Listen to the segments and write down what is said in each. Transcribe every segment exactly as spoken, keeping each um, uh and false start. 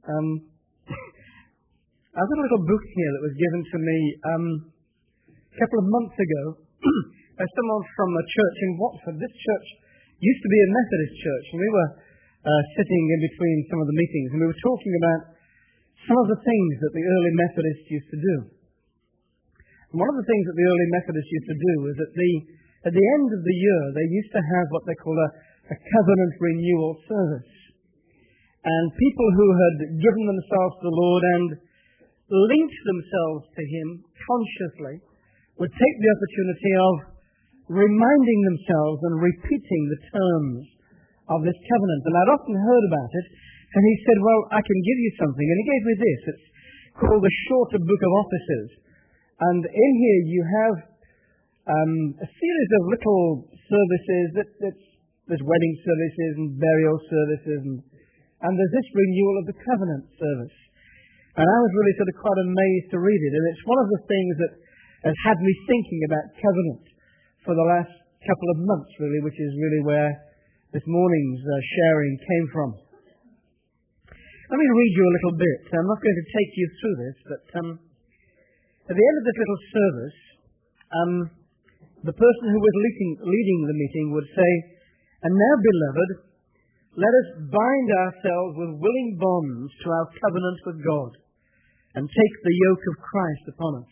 Um, I've got a little book here that was given to me um, a couple of months ago by someone from a church in Watford. This church used to be a Methodist church, and we were uh, sitting in between some of the meetings, and we were talking about some of the things that the early Methodists used to do. And one of the things that the early Methodists used to do was that the, at the end of the year, they used to have what they call a, a covenant renewal service. And people who had given themselves to the Lord and linked themselves to Him consciously would take the opportunity of reminding themselves and repeating the terms of this covenant. And I'd often heard about it, and he said, well, I can give you something. And he gave me this. It's called the Shorter Book of Offices. And in here you have um, a series of little services. That, that's, there's wedding services and burial services, and, and there's this renewal of the covenant service. And I was really sort of quite amazed to read it. And it's one of the things that has had me thinking about covenant for the last couple of months, really, which is really where this morning's uh, sharing came from. Let me read you a little bit. I'm not going to take you through this, but um, at the end of this little service, um, the person who was leading, leading the meeting would say, and now, beloved, let us bind ourselves with willing bonds to our covenant with God, and take the yoke of Christ upon us.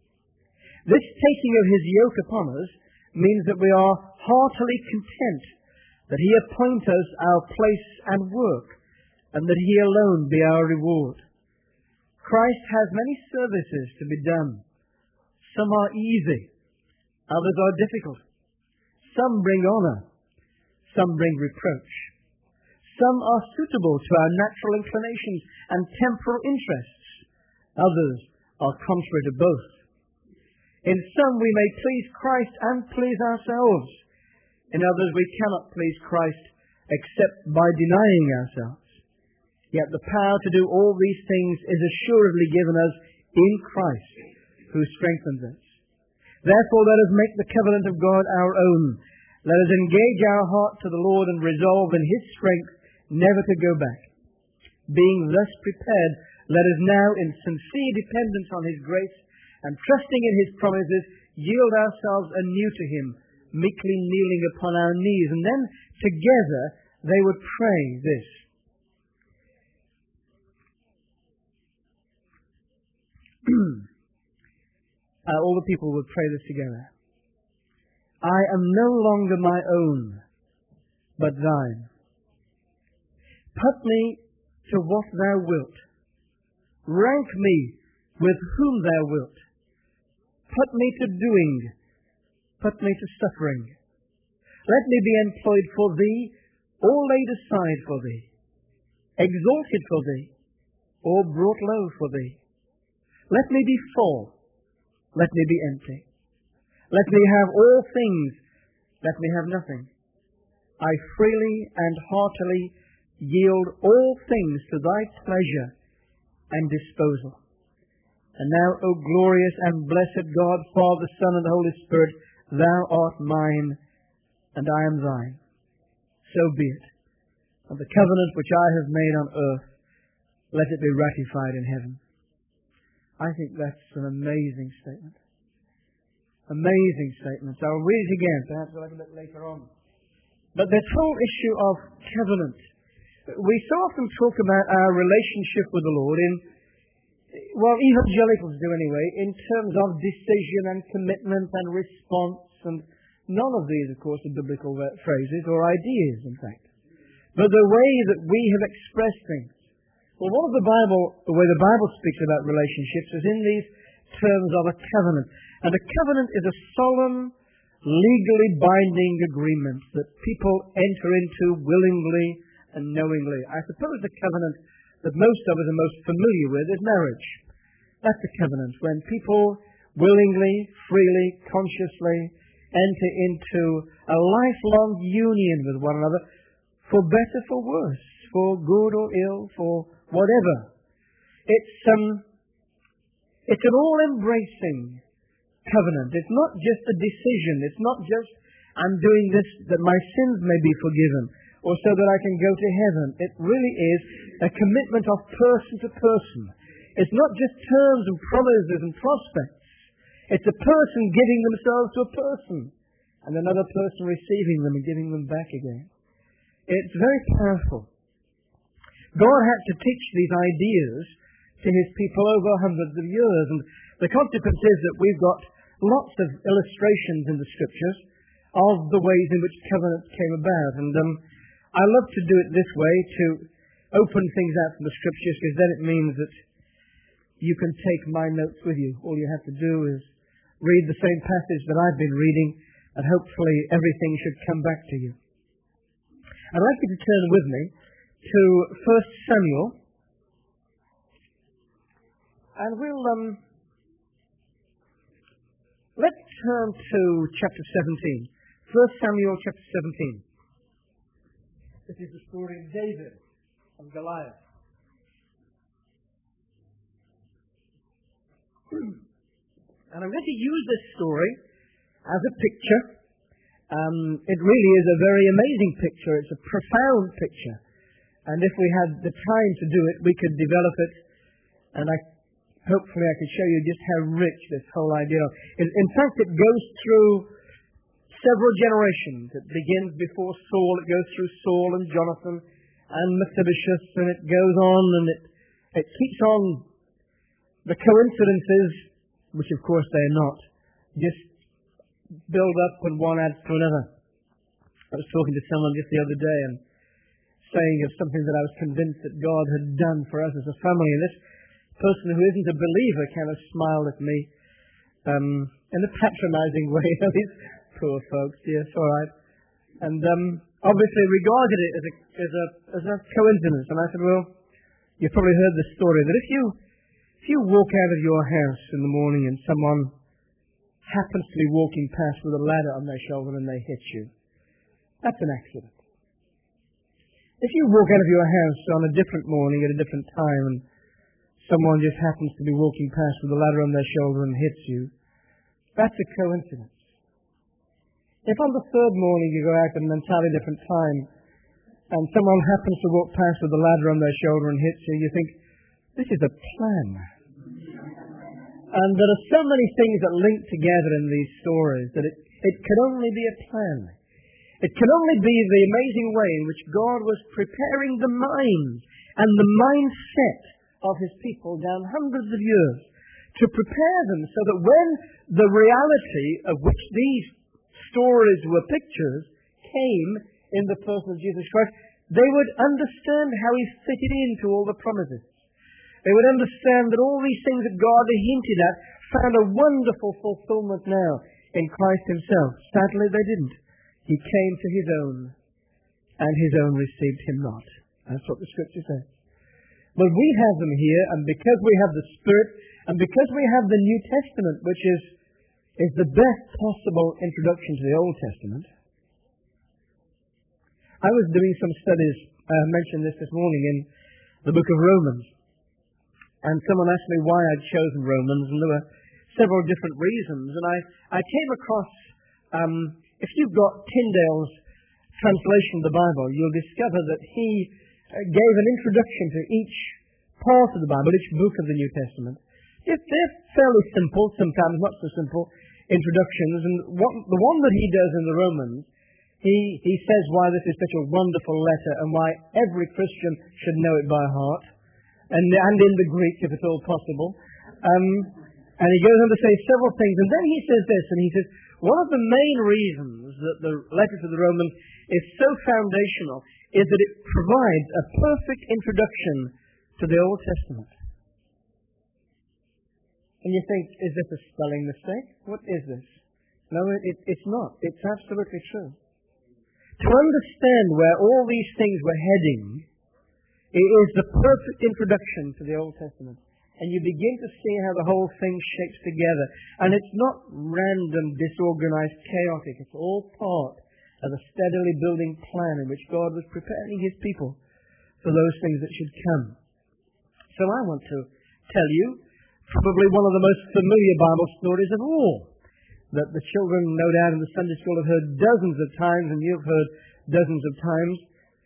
This taking of His yoke upon us means that we are heartily content that He appoint us our place and work, and that He alone be our reward. Christ has many services to be done. Some are easy, others are difficult. Some bring honor, some bring reproach. Some are suitable to our natural inclinations and temporal interests. Others are contrary to both. In some we may please Christ and please ourselves. In others we cannot please Christ except by denying ourselves. Yet the power to do all these things is assuredly given us in Christ, who strengthens us. Therefore let us make the covenant of God our own. Let us engage our heart to the Lord and resolve in His strength never to go back. Being thus prepared, let us now in sincere dependence on His grace and trusting in His promises, yield ourselves anew to Him, meekly kneeling upon our knees. And then together they would pray this. uh, all the people would pray this together. I am no longer my own, but thine. Put me to what thou wilt. Rank me with whom thou wilt. Put me to doing. Put me to suffering. Let me be employed for thee, or laid aside for thee, exalted for thee, or brought low for thee. Let me be full. Let me be empty. Let me have all things. Let me have nothing. I freely and heartily yield all things to thy pleasure and disposal. And now, O glorious and blessed God, Father, Son, and Holy Spirit, thou art mine, and I am thine. So be it. And the covenant which I have made on earth, let it be ratified in heaven. I think that's an amazing statement. Amazing statement. I'll read it again, perhaps a little bit later on. But this whole issue of covenant, we so often talk about our relationship with the Lord in, well, evangelicals do anyway, in terms of decision and commitment and response, and none of these, of course, are biblical phrases or ideas, in fact. But the way that we have expressed things. Well, what of the Bible, the way the Bible speaks about relationships is in these terms of a covenant. And a covenant is a solemn, legally binding agreement that people enter into willingly and knowingly. I suppose the covenant that most of us are most familiar with is marriage. That's a covenant when people willingly, freely, consciously enter into a lifelong union with one another, for better, for worse, for good or ill, for whatever. It's um, it's an all-embracing covenant. It's not just a decision. It's not just, I'm doing this that my sins may be forgiven, or so that I can go to heaven. It really is a commitment of person to person. It's not just terms and promises and prospects. It's a person giving themselves to a person and another person receiving them and giving them back again. It's very powerful. God had to teach these ideas to his people over hundreds of years, and the consequence is that we've got lots of illustrations in the Scriptures of the ways in which covenants came about. And um, I love to do it this way, to open things out from the Scriptures, because then it means that you can take my notes with you. All you have to do is read the same passage that I've been reading, and hopefully everything should come back to you. I'd like you to turn with me to First Samuel, and we'll um, let's turn to chapter seventeen. First Samuel chapter seventeen. This is the story of David and Goliath. And I'm going to use this story as a picture. Um, it really is a very amazing picture. It's a profound picture. And if we had the time to do it, we could develop it. And I, hopefully I could show you just how rich this whole idea is. In fact, it goes through several generations. It begins before Saul. It goes through Saul and Jonathan and Mephibosheth. And it goes on and it, it keeps on. The coincidences, which of course they're not, just build up and one adds to another. I was talking to someone just the other day and saying of something that I was convinced that God had done for us as a family. And this person who isn't a believer kind of smiled at me um, in a patronizing way. These poor folks, yes, all right. And um, obviously regarded it as a, as, a, as a coincidence. And I said, well, you've probably heard this story, that if you, if you walk out of your house in the morning and someone happens to be walking past with a ladder on their shoulder and they hit you, that's an accident. If you walk out of your house on a different morning at a different time and someone just happens to be walking past with a ladder on their shoulder and hits you, that's a coincidence. If on the third morning you go out at an entirely different time and someone happens to walk past with a ladder on their shoulder and hits you, you think, this is a plan. And there are so many things that link together in these stories that it, it can only be a plan. It can only be the amazing way in which God was preparing the minds and the mindset of his people down hundreds of years to prepare them so that when the reality of which these stories were pictures came in the person of Jesus Christ, they would understand how he fitted into all the promises. They would understand that all these things that God had hinted at found a wonderful fulfillment now in Christ himself. Sadly, they didn't. He came to his own, and his own received him not. That's what the Scripture says. But we have them here, and because we have the Spirit, and because we have the New Testament, which is, is the best possible introduction to the Old Testament. I was doing some studies, I mentioned this this morning, in the book of Romans. And someone asked me why I'd chosen Romans, and there were several different reasons. And I, I came across, um, if you've got Tyndale's translation of the Bible, you'll discover that he uh, gave an introduction to each part of the Bible, each book of the New Testament. It, they're fairly simple, sometimes not so simple, introductions. And what, the one that he does in the Romans, he, he says why this is such a wonderful letter and why every Christian should know it by heart. And, and in the Greek, if it's all possible. Um, and he goes on to say several things. And then he says this, and he says, one of the main reasons that the letter to the Romans is so foundational is that it provides a perfect introduction to the Old Testament. And you think, is this a spelling mistake? What is this? No, it, it's not. It's absolutely true. To understand where all these things were heading, it is the perfect introduction to the Old Testament. And you begin to see how the whole thing shapes together. And it's not random, disorganized, chaotic. It's all part of a steadily building plan in which God was preparing his people for those things that should come. So I want to tell you probably one of the most familiar Bible stories of all, that the children, no doubt, in the Sunday school have heard dozens of times, and you've heard dozens of times.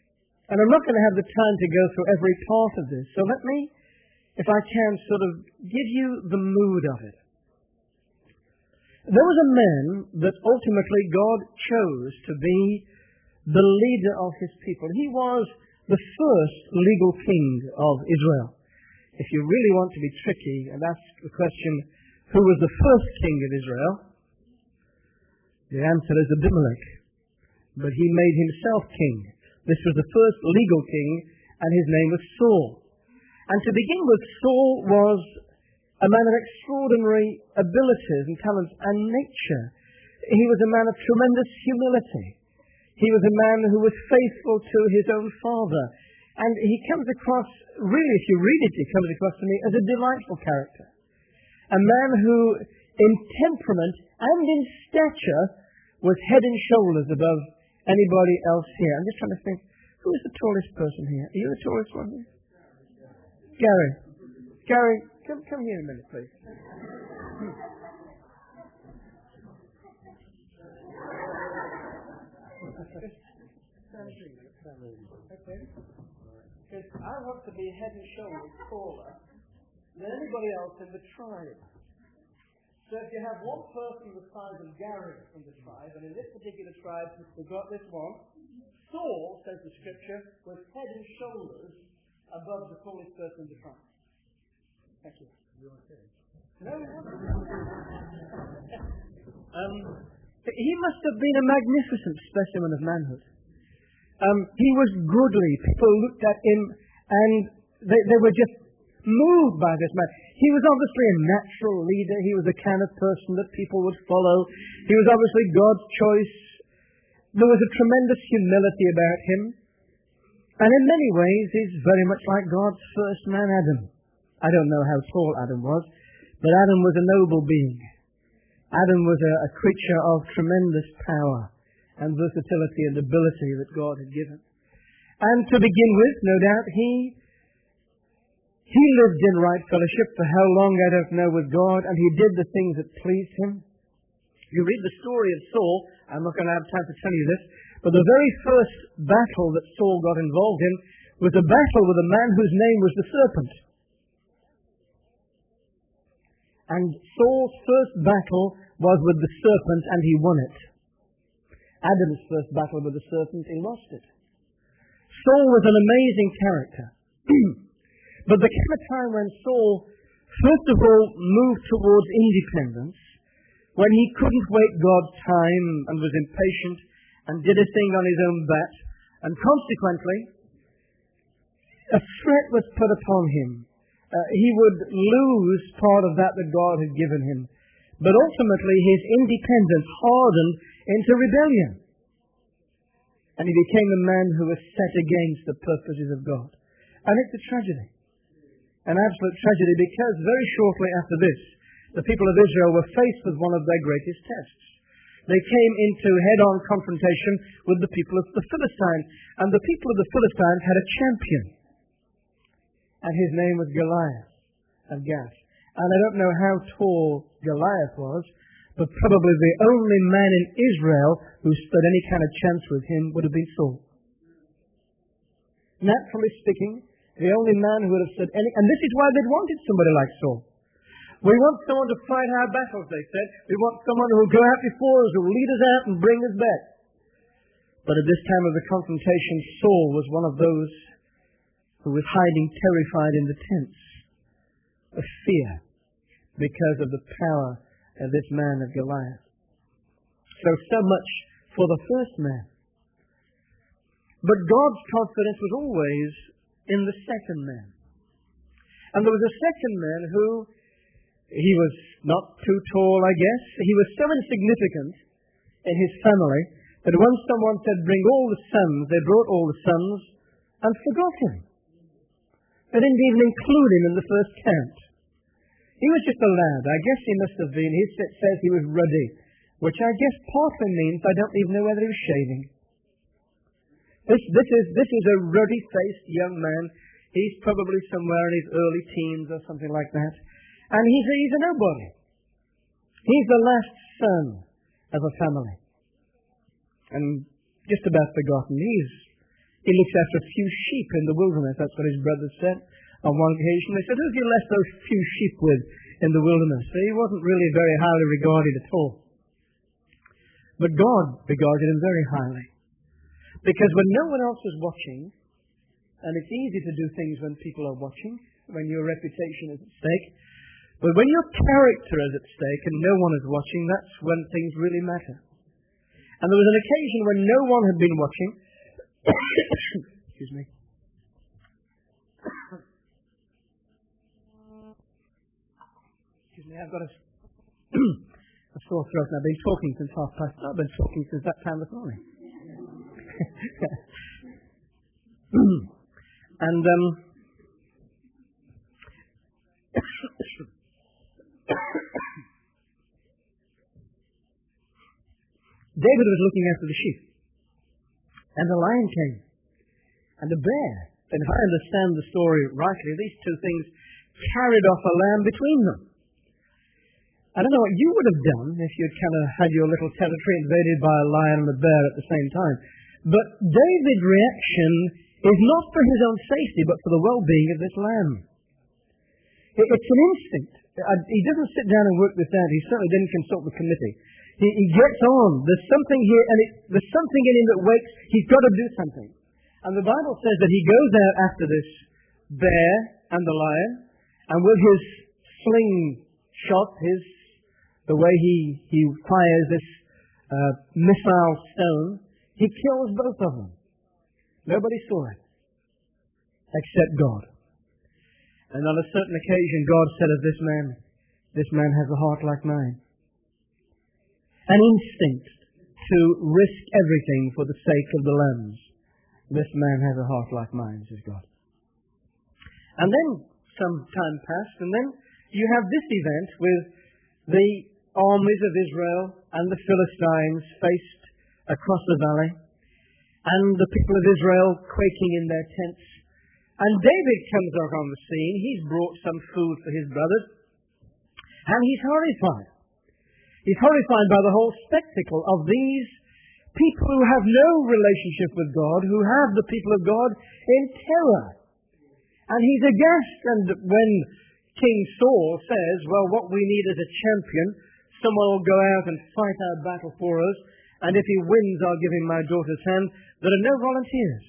And I'm not going to have the time to go through every part of this. So let me, if I can, sort of give you the mood of it. There was a man that ultimately God chose to be the leader of his people. He was the first legal king of Israel. If you really want to be tricky and ask the question, who was the first king of Israel? The answer is Abimelech. But he made himself king. This was the first legal king, and his name was Saul. And to begin with, Saul was a man of extraordinary abilities and talents and nature. He was a man of tremendous humility. He was a man who was faithful to his own father. And he comes across, really, if you read it, he comes across to me as a delightful character. A man who, in temperament and in stature, was head and shoulders above anybody else here. I'm just trying to think, who is the tallest person here? Are you the tallest one here? Gary. Gary, come, come here a minute, please. Okay. Because I want to be head and shoulders taller than anybody else in the tribe. So if you have one person the size of Gary in the tribe, and in this particular tribe we've got this one, Saul, says the scripture, was head and shoulders above the tallest person in the tribe. Thank you. You want to say? No, no. um, he must have been a magnificent specimen of manhood. Um, he was goodly. People looked at him and they, they were just moved by this man. He was obviously a natural leader. He was the kind of person that people would follow. He was obviously God's choice. There was a tremendous humility about him. And in many ways, he's very much like God's first man, Adam. I don't know how tall Adam was, but Adam was a noble being. Adam was a, a creature of tremendous power and versatility and ability that God had given. And to begin with, no doubt, he he lived in right fellowship for how long, I don't know, with God, and he did the things that pleased him. You read the story of Saul, I'm not going to have time to tell you this, but the very first battle that Saul got involved in was a battle with a man whose name was the serpent. And Saul's first battle was with the serpent, and he won it. Adam's first battle with the serpent, he lost it. Saul was an amazing character. But there came a time when Saul, first of all, moved towards independence, when he couldn't wait God's time and was impatient and did a thing on his own bat, and consequently, a threat was put upon him. Uh, he would lose part of that that God had given him. But ultimately, his independence hardened into rebellion. And he became a man who was set against the purposes of God. And it's a tragedy. An absolute tragedy, because very shortly after this, the people of Israel were faced with one of their greatest tests. They came into head-on confrontation with the people of the Philistines. And the people of the Philistines had a champion. And his name was Goliath of Gath. And I don't know how tall Goliath was, but probably the only man in Israel who stood any kind of chance with him would have been Saul. Naturally speaking, the only man who would have stood any... And this is why they'd wanted somebody like Saul. We want someone to fight our battles, they said. We want someone who will go out before us, who will lead us out and bring us back. But at this time of the confrontation, Saul was one of those who was hiding terrified in the tents of fear because of the power of this man of Goliath. So, so much for the first man. But God's confidence was always in the second man. And there was a second man who, he was not too tall, I guess. He was so insignificant in his family that when someone said, bring all the sons, they brought all the sons and forgot him. They didn't even include him in the first count. He was just a lad. I guess he must have been. He says he was ruddy, which I guess partly means I don't even know whether he was shaving. This, this, is, this is a ruddy-faced young man. He's probably somewhere in his early teens or something like that. And he's a, he's a nobody. He's the last son of a family. And just about forgotten. He's, he looks after a few sheep in the wilderness. That's what his brothers said on one occasion. They said, who have you left those few sheep with in the wilderness? So he wasn't really very highly regarded at all. But God regarded him very highly. Because when no one else was watching, and it's easy to do things when people are watching, when your reputation is at stake, but when your character is at stake and no one is watching, that's when things really matter. And there was an occasion when no one had been watching. Excuse me. Excuse me, I've got a, a sore throat and I've been talking since half past. I've been talking since that time this morning. and um, David was looking after the sheep, and the lion came, and the bear. And if I understand the story rightly, these two things carried off a lamb between them. I don't know what you would have done if you'd kind of had your little territory invaded by a lion and a bear at the same time. But David's reaction is not for his own safety, but for the well-being of this lamb. It's an instinct. He doesn't sit down and work this out. He certainly didn't consult the committee. He, he gets on. There's something here, and it, there's something in him that wakes. He's got to do something. And the Bible says that he goes out after this bear and the lion, and with his sling shot, his the way he, he fires this uh, missile stone, he kills both of them. Nobody saw it, except God. And on a certain occasion, God said of this man, this man has a heart like mine. An instinct to risk everything for the sake of the lambs. This man has a heart like mine, says God. And then some time passed, and then you have this event with the armies of Israel and the Philistines faced across the valley, and the people of Israel quaking in their tents. And David comes out on the scene. He's brought some food for his brothers, and he's horrified. He's horrified by the whole spectacle of these people who have no relationship with God, who have the people of God in terror. And he's aghast. And when King Saul says, well, what we need is a champion, someone will go out and fight our battle for us, and if he wins, I'll give him my daughter's hand, there are no volunteers.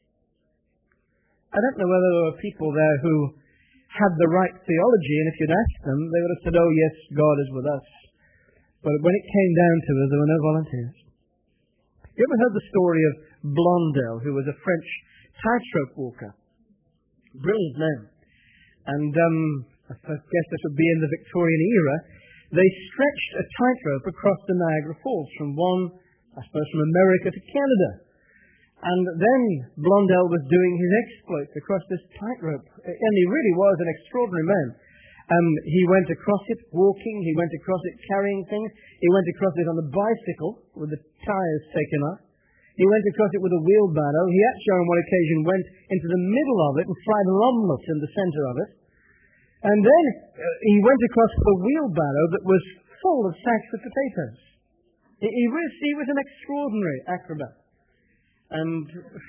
I don't know whether there were people there who had the right theology, and if you'd asked them, they would have said, oh yes, God is with us. But when it came down to it, there were no volunteers. You ever heard the story of Blondel, who was a French tightrope walker? Brilliant man. And um, I guess this would be in the Victorian era. They stretched a tightrope across the Niagara Falls from one, I suppose, from America to Canada. And then Blondel was doing his exploits across this tightrope. And he really was an extraordinary man. Um, he went across it walking. He went across it carrying things. He went across it on a bicycle with the tires taken off. He went across it with a wheelbarrow. He actually on one occasion went into the middle of it and fried an omelette in the center of it. And then uh, he went across with a wheelbarrow that was full of sacks of potatoes. He, he, was, he was an extraordinary acrobat. And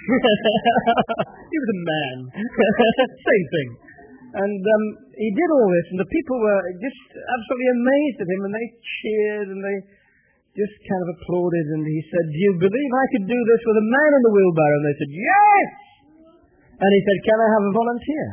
he was a man. Same thing. And um, he did all this, and the people were just absolutely amazed at him, and they cheered, and they just kind of applauded, and he said, do you believe I could do this with a man in the wheelbarrow? And they said, yes! And he said, can I have a volunteer?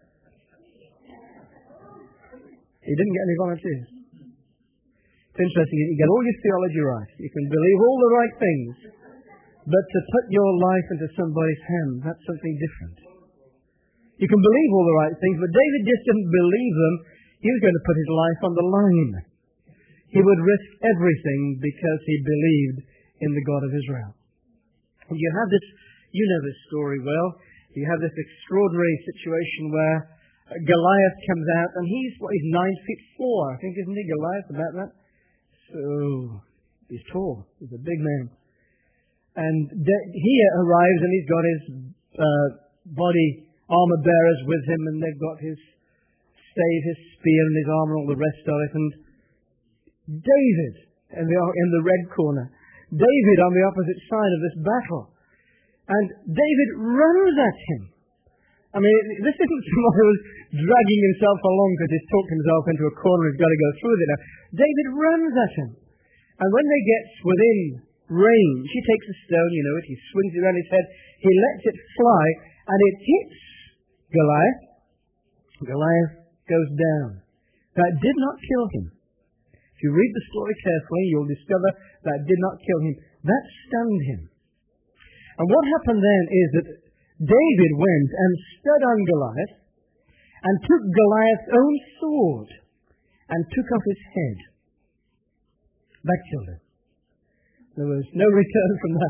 He didn't get any volunteers. It's interesting, you get all your theology right. You can believe all the right things, but to put your life into somebody's hands, that's something different. You can believe all the right things, but David just didn't believe them. He was going to put his life on the line. He would risk everything because he believed in the God of Israel. And you have this, you know this story well. You have this extraordinary situation where Goliath comes out, and he's, what, he's nine feet four, I think, isn't he, Goliath, about that? So, he's tall. He's a big man. And he arrives, and he's got his uh, body armor bearers with him, and they've got his stave, his spear, and his armor, all the rest of it. And David in the, in the red corner, David on the opposite side of this battle. And David runs at him. I mean, this isn't someone who's dragging himself along because he's talked himself into a corner and he's got to go through it now. David runs at him. And when they get within range, he takes a stone, you know it, he swings it around his head, he lets it fly, and it hits Goliath. Goliath goes down. That did not kill him. If you read the story carefully, you'll discover that did not kill him. That stunned him. And what happened then is that David went and stood on Goliath and took Goliath's own sword and took off his head. That killed him. There was no return from that.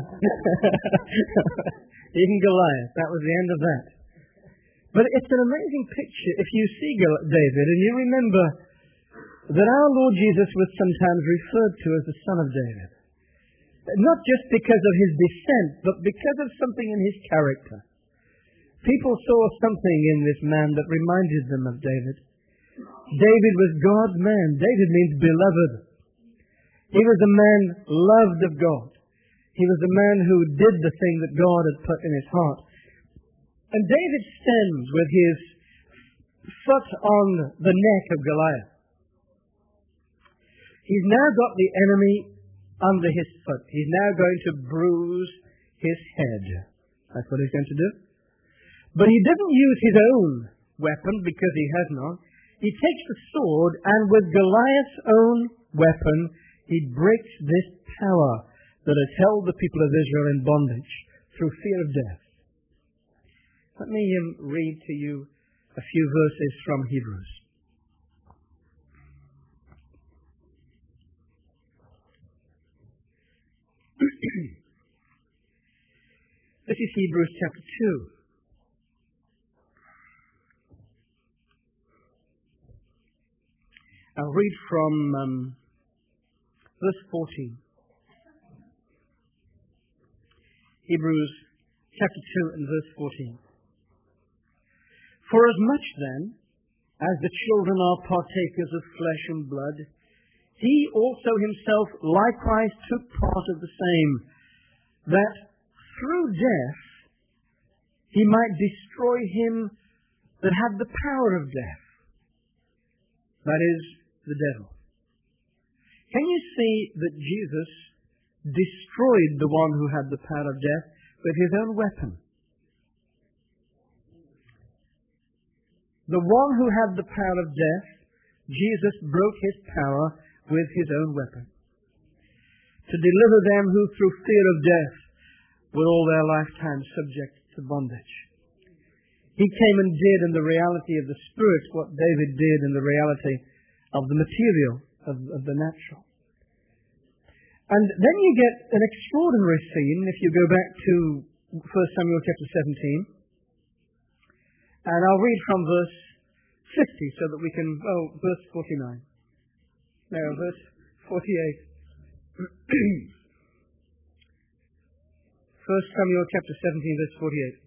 Even Goliath, that was the end of that. But it's an amazing picture if you see David and you remember that our Lord Jesus was sometimes referred to as the Son of David. Not just because of his descent, but because of something in his character. People saw something in this man that reminded them of David. David was God's man. David means beloved. He was a man loved of God. He was a man who did the thing that God had put in his heart. And David stands with his foot on the neck of Goliath. He's now got the enemy under his foot. He's now going to bruise his head. That's what he's going to do. But he doesn't use his own weapon because he has none. He takes the sword and with Goliath's own weapon, he breaks this power that has held the people of Israel in bondage through fear of death. Let me um, read to you a few verses from Hebrews. This is Hebrews chapter two. I'll read from um, verse fourteen. Hebrews chapter two and verse fourteen. For as much then as the children are partakers of flesh and blood, he also himself likewise took part of the same, that through death he might destroy him that had the power of death, that is, the devil. Can you see that Jesus destroyed the one who had the power of death with his own weapon? The one who had the power of death, Jesus broke his power with his own weapon, to deliver them who through fear of death were all their lifetime subject to bondage. He came and did in the reality of the Spirit what David did in the reality of the material, of, of the natural. And then you get an extraordinary scene if you go back to First Samuel chapter seventeen. And I'll read from verse fifty so that we can, oh, verse forty-nine. No, verse forty-eight. First Samuel chapter seventeen, verse forty-eight.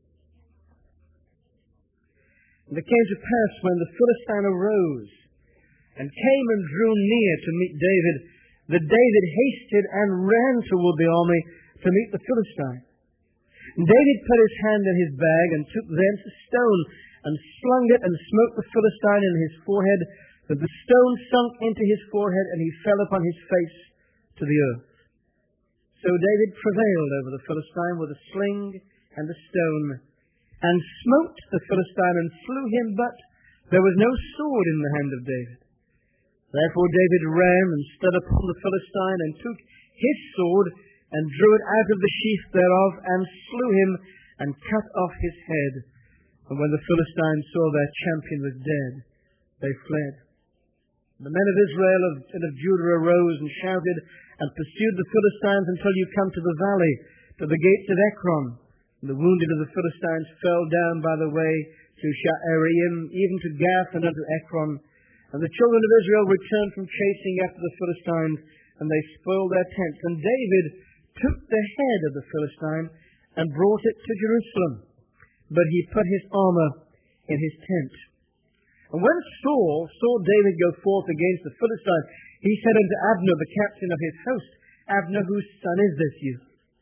And it came to pass when the Philistine arose and came and drew near to meet David, that David hasted and ran toward the army to meet the Philistine. And David put his hand in his bag and took thence a stone and slung it and smote the Philistine in his forehead, that the stone sunk into his forehead and he fell upon his face to the earth. So David prevailed over the Philistine with a sling and a stone, and smote the Philistine and slew him, but there was no sword in the hand of David. Therefore David ran and stood upon the Philistine and took his sword and drew it out of the sheath thereof and slew him and cut off his head. And when the Philistines saw their champion was dead, they fled. The men of Israel and of Judah arose and shouted and pursued the Philistines until you come to the valley, to the gates of Ekron. And the wounded of the Philistines fell down by the way to Sha'araim, even to Gath and unto Ekron. And the children of Israel returned from chasing after the Philistines, and they spoiled their tents. And David took the head of the Philistine and brought it to Jerusalem, but he put his armor in his tent. And when Saul saw David go forth against the Philistine, he said unto Abner, the captain of his host, Abner, whose son is this youth?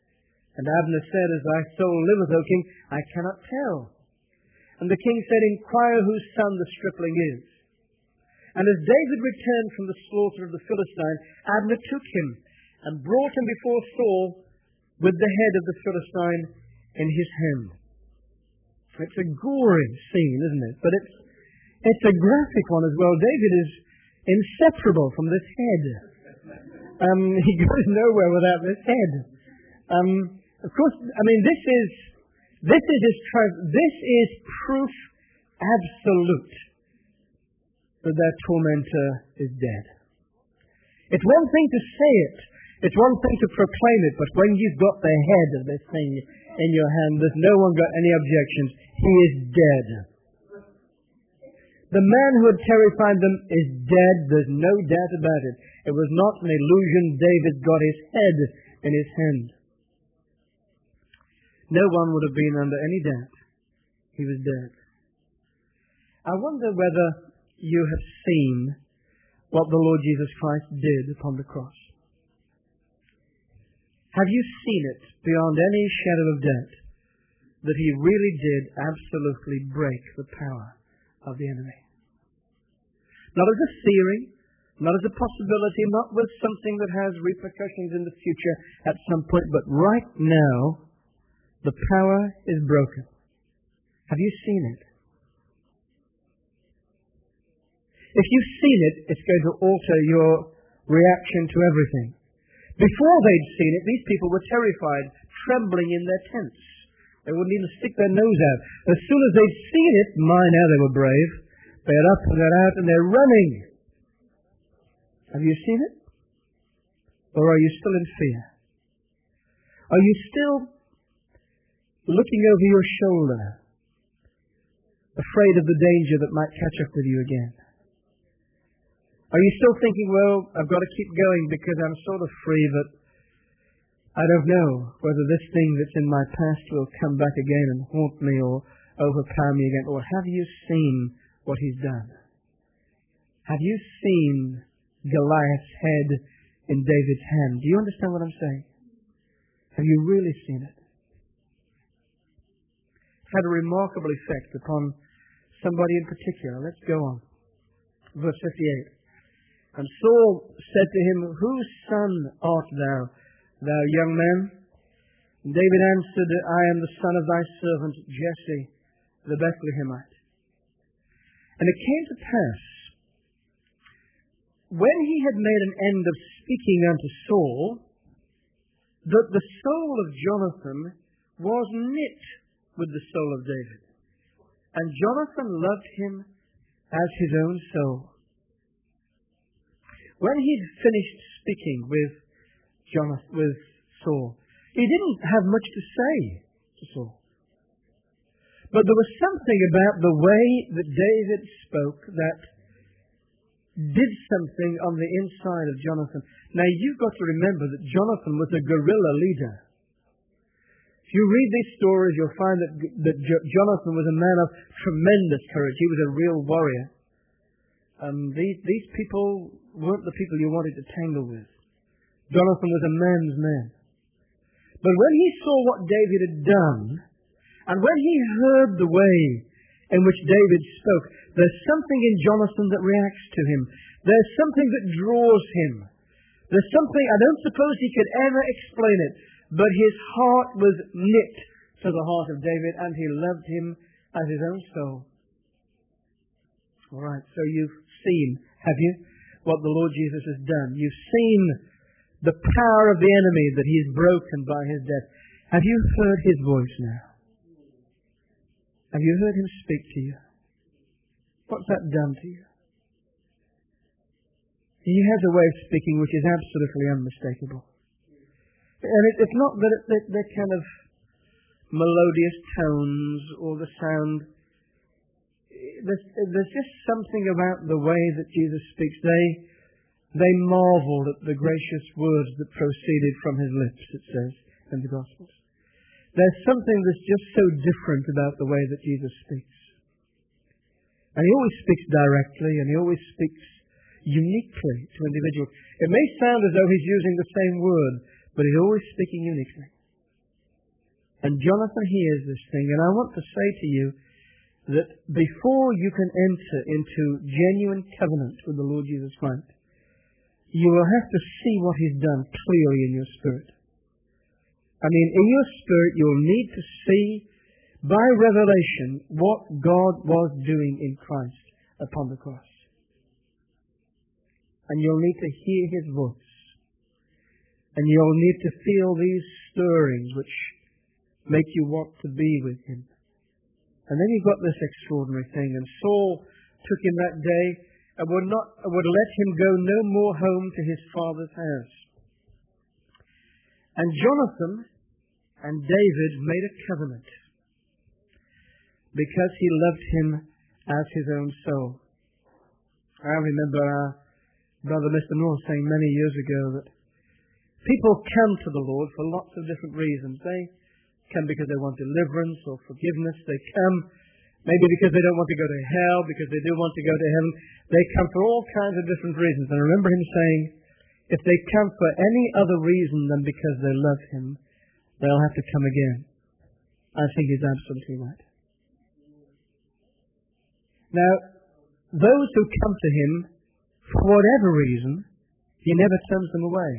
And Abner said, As thy soul liveth, O king, I cannot tell. And the king said, Inquire whose son the stripling is. And as David returned from the slaughter of the Philistine, Abner took him and brought him before Saul with the head of the Philistine in his hand. It's a gory scene, isn't it? But it's it's a graphic one as well. David is inseparable from this head. Um, he goes nowhere without this head. Um, of course, I mean, this is this is his tri- this is proof absolute that their tormentor is dead. It's one thing to say it, it's one thing to proclaim it, but when you've got the head of this thing in your hand, there's no one got any objections. He is dead. The man who had terrified them is dead. There's no doubt about it. It was not an illusion. David got his head in his hand. No one would have been under any doubt. He was dead. I wonder whether you have seen what the Lord Jesus Christ did upon the cross. Have you seen it beyond any shadow of doubt that he really did absolutely break the power of the enemy? Not as a theory, not as a possibility, not with something that has repercussions in the future at some point, but right now, the power is broken. Have you seen it? If you've seen it, it's going to alter your reaction to everything. Before they'd seen it, these people were terrified, trembling in their tents. They wouldn't even stick their nose out. As soon as they'd seen it, my, now they were brave. They're up and they're out and they're running. Have you seen it? Or are you still in fear? Are you still looking over your shoulder, afraid of the danger that might catch up with you again? Are you still thinking, well, I've got to keep going because I'm sort of free, but I don't know whether this thing that's in my past will come back again and haunt me or overpower me again? Or have you seen what he's done? Have you seen Goliath's head in David's hand? Do you understand what I'm saying? Have you really seen it? It's had a remarkable effect upon somebody in particular. Let's go on. Verse fifty-eight. And Saul said to him, Whose son art thou, thou young man? And David answered, I am the son of thy servant Jesse, the Bethlehemite. And it came to pass, when he had made an end of speaking unto Saul, that the soul of Jonathan was knit with the soul of David. And Jonathan loved him as his own soul. When he'd finished speaking with Jonathan, with Saul, he didn't have much to say to Saul. But there was something about the way that David spoke that did something on the inside of Jonathan. Now, you've got to remember that Jonathan was a guerrilla leader. If you read these stories, you'll find that, that Jonathan was a man of tremendous courage. He was a real warrior. Um, these, these people weren't the people you wanted to tangle with. Jonathan was a man's man. But when he saw what David had done, and when he heard the way in which David spoke, there's something in Jonathan that reacts to him. There's something that draws him. There's something, I don't suppose he could ever explain it, but his heart was knit to the heart of David, and he loved him as his own soul. All right, so you've seen, have you, what the Lord Jesus has done. You've seen the power of the enemy that he has broken by his death. Have you heard his voice now? Have you heard him speak to you? What's that done to you? He has a way of speaking which is absolutely unmistakable. And it, it's not that it, that they're kind of melodious tones or the sound. There's, there's just something about the way that Jesus speaks. They, they marveled at the gracious words that proceeded from his lips, it says in the Gospels. There's something that's just so different about the way that Jesus speaks. And he always speaks directly, and he always speaks uniquely to individuals. It may sound as though he's using the same word, but he's always speaking uniquely. And Jonathan hears this thing, and I want to say to you that before you can enter into genuine covenant with the Lord Jesus Christ, you will have to see what He's done clearly in your spirit. I mean, in your spirit, you'll need to see by revelation what God was doing in Christ upon the cross. And you'll need to hear His voice. And you'll need to feel these stirrings which make you want to be with Him. And then you've got this extraordinary thing. And Saul took him that day and would not would let him go no more home to his father's house. And Jonathan and David made a covenant because he loved him as his own soul. I remember our brother Mister North saying many years ago that people come to the Lord for lots of different reasons. They come because they want deliverance or forgiveness. They come maybe because they don't want to go to hell, because they do want to go to heaven. They come for all kinds of different reasons. And I remember him saying, if they come for any other reason than because they love Him, they'll have to come again. I think he's absolutely right. Now, those who come to Him, for whatever reason, He never turns them away.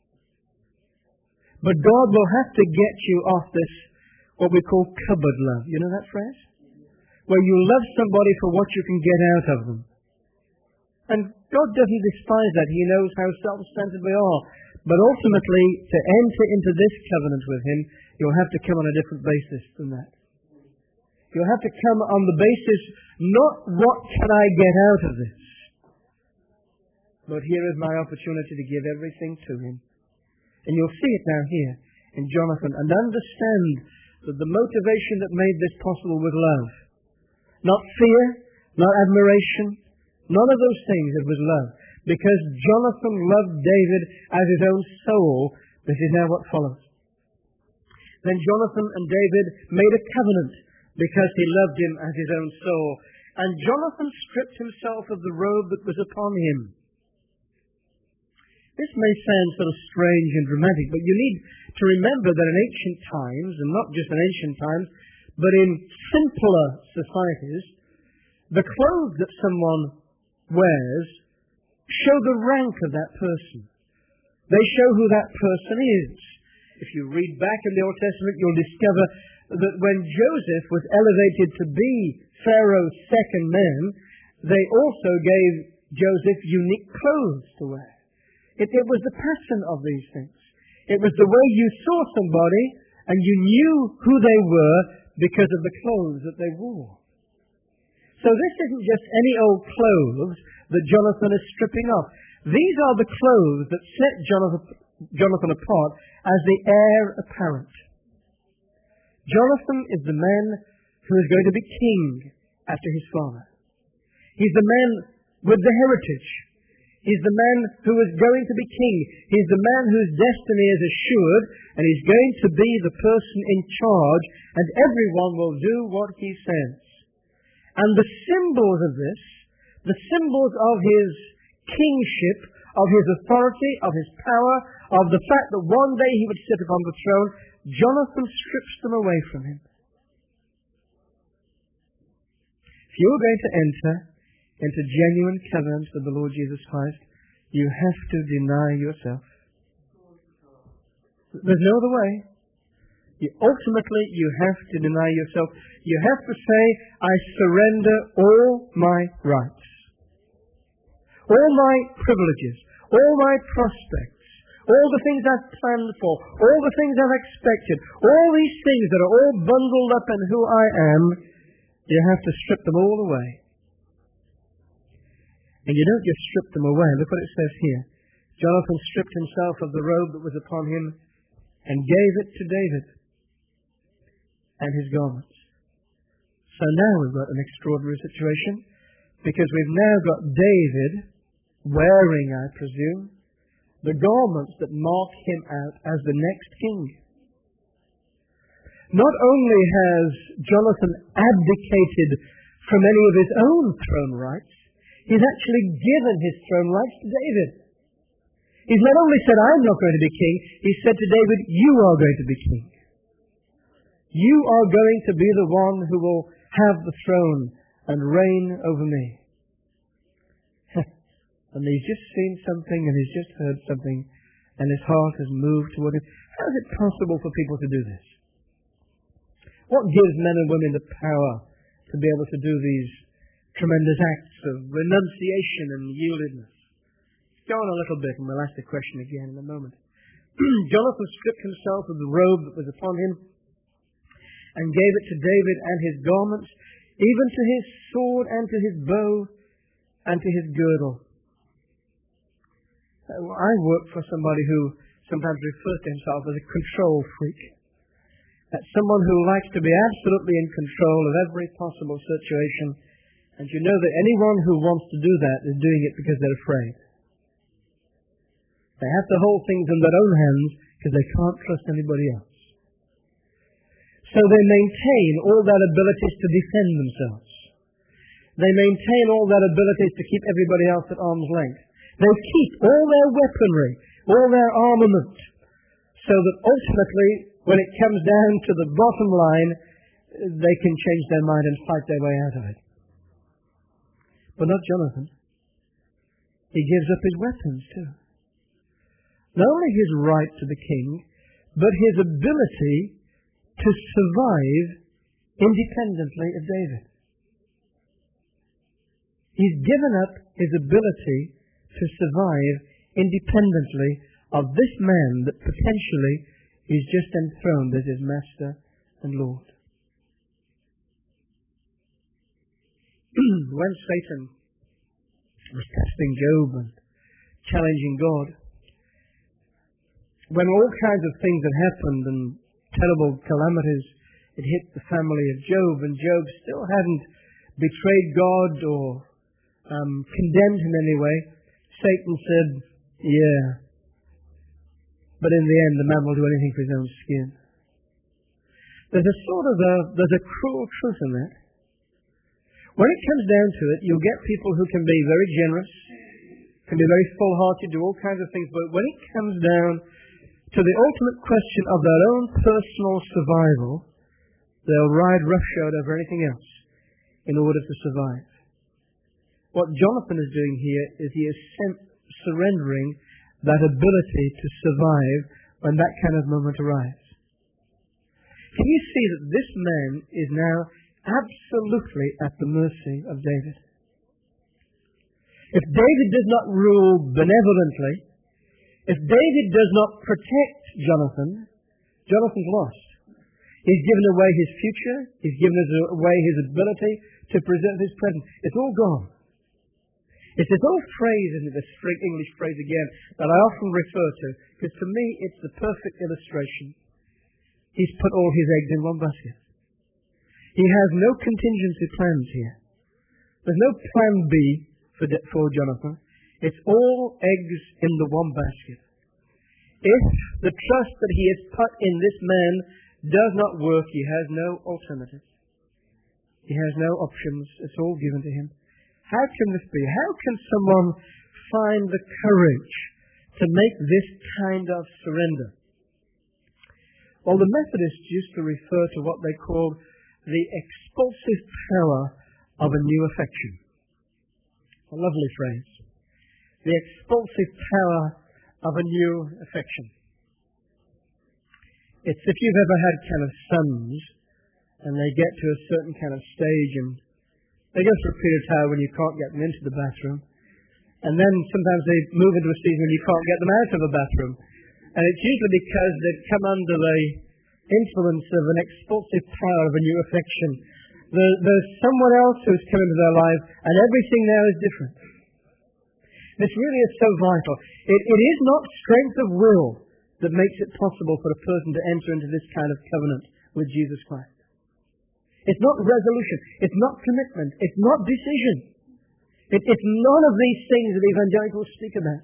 But God will have to get you off this, what we call cupboard love. You know that phrase? Where you love somebody for what you can get out of them. And God doesn't despise that. He knows how self-centered we are. But ultimately, to enter into this covenant with Him, you'll have to come on a different basis than that. You'll have to come on the basis, not what can I get out of this, but here is my opportunity to give everything to Him. And you'll see it now here in Jonathan, and understand that the motivation that made this possible was love. Not fear, not admiration, none of those things. It was love. Because Jonathan loved David as his own soul, this is now what follows. Then Jonathan and David made a covenant because he loved him as his own soul. And Jonathan stripped himself of the robe that was upon him. This may sound sort of strange and dramatic, but you need to remember that in ancient times, and not just in ancient times, but in simpler societies, the clothes that someone wears show the rank of that person. They show who that person is. If you read back in the Old Testament, you'll discover that when Joseph was elevated to be Pharaoh's second man, they also gave Joseph unique clothes to wear. It, it was the pattern of these things. It was the way you saw somebody and you knew who they were because of the clothes that they wore. So this isn't just any old clothes that Jonathan is stripping off. These are the clothes that set Jonathan, Jonathan apart as the heir apparent. Jonathan is the man who is going to be king after his father. He's the man with the heritage. He's the man who is going to be king. He's the man whose destiny is assured, and he's going to be the person in charge, and everyone will do what he says. And the symbols of this, the symbols of his kingship, of his authority, of his power, of the fact that one day he would sit upon the throne, Jonathan strips them away from him. If you're going to enter into genuine covenant with the Lord Jesus Christ, you have to deny yourself. There's no other way. You, ultimately, you have to deny yourself. You have to say, I surrender all my rights, all my privileges, all my prospects, all the things I've planned for, all the things I've expected, all these things that are all bundled up in who I am, you have to strip them all away. And you don't just strip them away. Look what it says here. Jonathan stripped himself of the robe that was upon him and gave it to David and his garments. So now we've got an extraordinary situation, because we've now got David wearing, I presume, the garments that mark him out as the next king. Not only has Jonathan abdicated from any of his own throne rights, he's actually given his throne rights to David. He's not only said, I'm not going to be king, he said to David, you are going to be king. You are going to be the one who will have the throne and reign over me. And he's just seen something and he's just heard something and his heart has moved toward it. How is it possible for people to do this? What gives men and women the power to be able to do these tremendous acts of renunciation and yieldedness? Go on a little bit and we'll ask the question again in a moment. Jonathan stripped himself of the robe that was upon him and gave it to David and his garments, even to his sword and to his bow and to his girdle. I work for somebody who sometimes refers to himself as a control freak. That's someone who likes to be absolutely in control of every possible situation. And you know that anyone who wants to do that is doing it because they're afraid. They have to hold things in their own hands because they can't trust anybody else. So they maintain all their abilities to defend themselves. They maintain all their abilities to keep everybody else at arm's length. They keep all their weaponry, all their armament, so that ultimately, when it comes down to the bottom line, they can change their mind and fight their way out of it. But not Jonathan. He gives up his weapons too. Not only his right to the king, but his ability to survive independently of David. He's given up his ability to survive independently of this man that potentially is just enthroned as his master and Lord. When Satan was testing Job and challenging God, when all kinds of things had happened and terrible calamities had hit the family of Job, and Job still hadn't betrayed God or um, condemned him in any way, Satan said, yeah, but in the end the man will do anything for his own skin. There's a sort of a, there's a cruel truth in that. When it comes down to it, you'll get people who can be very generous, can be very full-hearted, do all kinds of things, but when it comes down to the ultimate question of their own personal survival, they'll ride roughshod over anything else in order to survive. What Jonathan is doing here is he is surrendering that ability to survive when that kind of moment arrives. Can you see that this man is now absolutely at the mercy of David? If David does not rule benevolently, if David does not protect Jonathan, Jonathan's lost. He's given away his future. He's given away his ability to present his present. It's all gone. It's this old phrase, isn't it, this English phrase again, that I often refer to, because to me it's the perfect illustration. He's put all his eggs in one basket. He has no contingency plans here. There's no plan B for, for Jonathan. It's all eggs in the one basket. If the trust that he has put in this man does not work, he has no alternative. He has no options. It's all given to him. How can this be? How can someone find the courage to make this kind of surrender? Well, the Methodists used to refer to what they called the expulsive power of a new affection. A lovely phrase. The expulsive power of a new affection. It's if you've ever had kind of sons and they get to a certain kind of stage and they go through a period of time when you can't get them into the bathroom, and then sometimes they move into a season when you can't get them out of the bathroom. And it's usually because they've come under the influence of an expulsive power of a new affection. There, there's someone else who's come into their life and everything now is different. This really is so vital. It, it is not strength of will that makes it possible for a person to enter into this kind of covenant with Jesus Christ. It's not resolution. It's not commitment. It's not decision. It, it's none of these things that evangelicals speak about.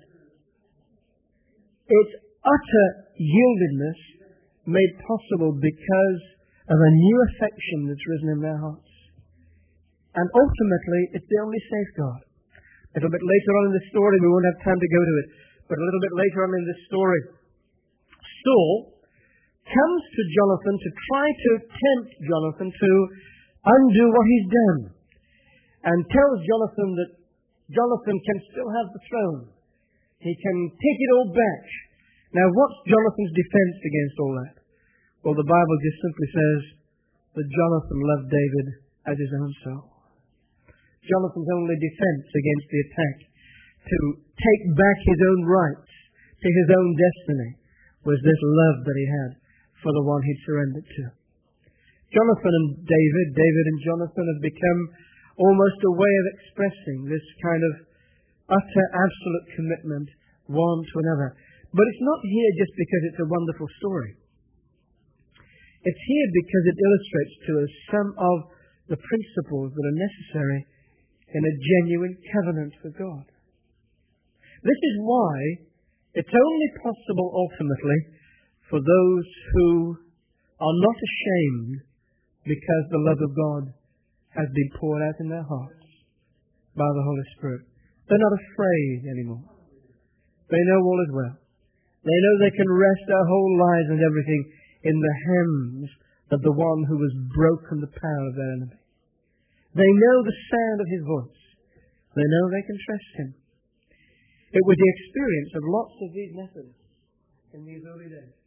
It's utter yieldedness made possible because of a new affection that's risen in their hearts. And ultimately, it's the only safeguard. A little bit later on in the story, we won't have time to go to it, but a little bit later on in this story, Saul comes to Jonathan to try to tempt Jonathan to undo what he's done, and tells Jonathan that Jonathan can still have the throne. He can take it all back. Now, what's Jonathan's defense against all that? Well, the Bible just simply says that Jonathan loved David as his own soul. Jonathan's only defense against the attack to take back his own rights to his own destiny was this love that he had for the one he'd surrendered to. Jonathan and David, David and Jonathan have become almost a way of expressing this kind of utter, absolute commitment one to another. But it's not here just because it's a wonderful story. It's here because it illustrates to us some of the principles that are necessary in a genuine covenant with God. This is why it's only possible ultimately for those who are not ashamed because the love of God has been poured out in their hearts by the Holy Spirit. They're not afraid anymore. They know all is well. They know they can rest their whole lives and everything in the hands of the one who has broken the power of their enemy. They know the sound of his voice. They know they can trust him. It was the experience of lots of these Methodists in these early days.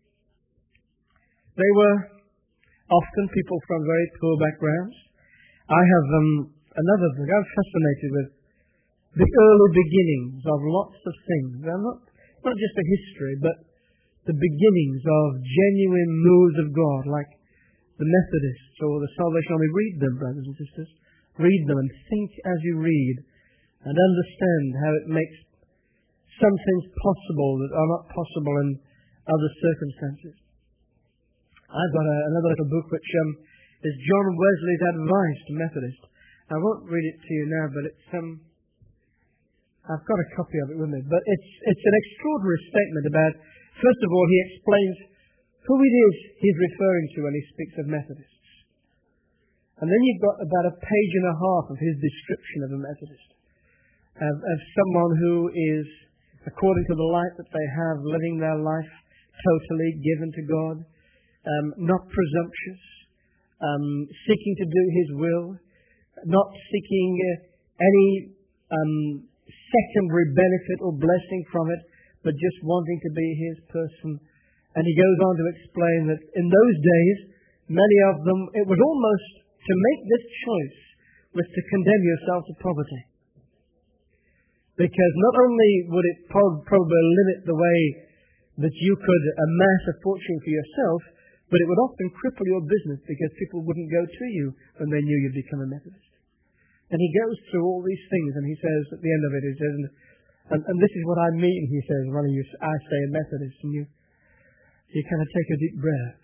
They were often people from very poor backgrounds. I have um, another book. I'm fascinated with the early beginnings of lots of things. They're not, not just a history, but the beginnings of genuine moves of God, like the Methodists or the Salvation Army. Read them, brothers and sisters. Read them and think as you read and understand how it makes some things possible that are not possible in other circumstances. I've got a, another little book which um, is John Wesley's Advice to Methodists. I won't read it to you now, but it's um, I've got a copy of it with me. But it's it's an extraordinary statement about, first of all, he explains who it is he's referring to when he speaks of Methodists. And then you've got about a page and a half of his description of a Methodist, of, of someone who is, according to the light that they have, living their life totally given to God, um, not presumptuous, um, seeking to do his will, not seeking uh, any um, secondary benefit or blessing from it, but just wanting to be his person. And he goes on to explain that in those days, many of them, it was almost to make this choice was to condemn yourself to poverty. Because not only would it probably limit the way that you could amass a fortune for yourself, but it would often cripple your business because people wouldn't go to you when they knew you'd become a Methodist. And he goes through all these things, and he says at the end of it, he says, and, and this is what I mean, he says, when you, I say a Methodist, and you, you kind of take a deep breath.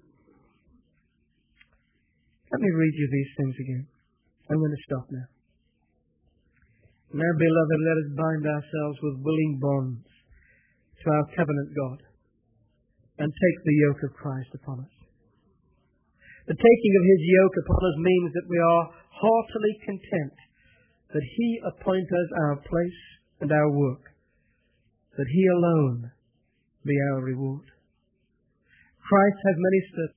Let me read you these things again. I'm going to stop now. Now, beloved, let us bind ourselves with willing bonds to our covenant God and take the yoke of Christ upon us. The taking of his yoke upon us means that we are heartily content that he appoint us our place and our work, that he alone be our reward. Christ has many steps.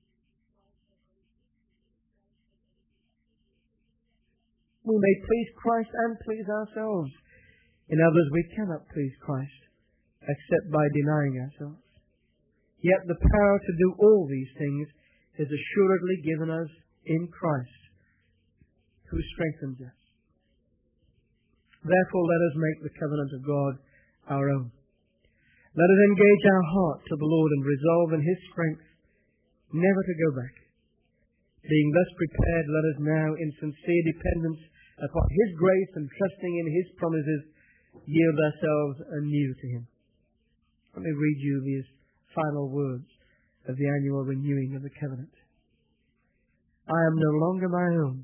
We may please Christ and please ourselves. In others, we cannot please Christ except by denying ourselves. Yet the power to do all these things is assuredly given us in Christ, who strengthens us. Therefore, let us make the covenant of God our own. Let us engage our heart to the Lord and resolve in his strength never to go back. Being thus prepared, let us now, in sincere dependence upon his grace and trusting in his promises, yield ourselves anew to him. Let me read you these final words of the annual renewing of the covenant. I am no longer my own,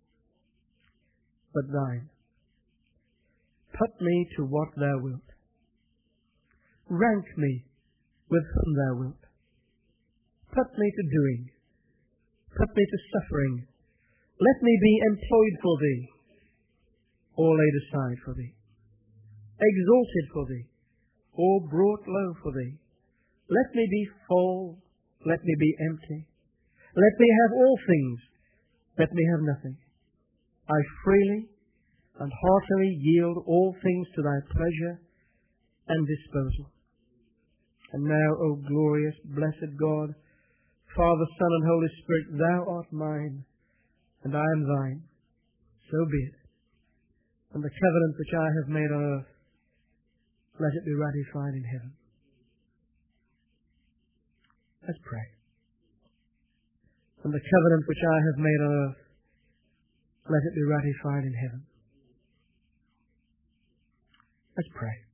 but thine. Put me to what thou wilt. Rank me with whom thou wilt. Put me to doing. Put me to suffering. Let me be employed for thee, or laid aside for thee, exalted for thee, or brought low for thee. Let me be full let me be empty. Let me have all things, let me have nothing. I freely and heartily yield all things to thy pleasure and disposal. And now, O glorious, blessed God, Father, Son, and Holy Spirit, thou art mine, and I am thine. So be it. And the covenant which I have made on earth, let it be ratified in heaven. Let's pray. And the covenant which I have made on earth, let it be ratified in heaven. Let's pray.